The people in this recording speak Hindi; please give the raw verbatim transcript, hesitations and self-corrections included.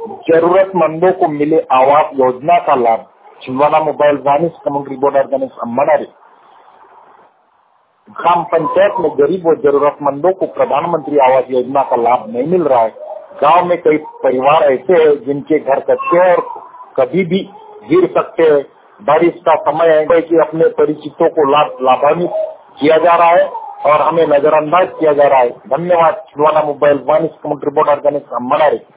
जरूरतमंदों को मिले आवास योजना का लाभ। छिंदवाड़ा मोबाइल वानिश कम्युनिटी रिपोर्ट ऑर्गेनाइज अम्बानारी। ग्राम पंचायत में गरीब और जरूरतमंदों को प्रधानमंत्री आवास योजना का लाभ नहीं मिल रहा है। गांव में कई परिवार ऐसे हैं जिनके घर कच्चे हैं और कभी भी गिर सकते हैं। बारिश का समय है कि अपने परिचितों को लाभ लाभान्वित किया जा रहा है और हमें नजरअंदाज किया जा रहा है। धन्यवाद। छिंदवाड़ा मोबाइल वानिश कम्युनिटी रिपोर्ट ऑर्गेनाइज अम्बानारी।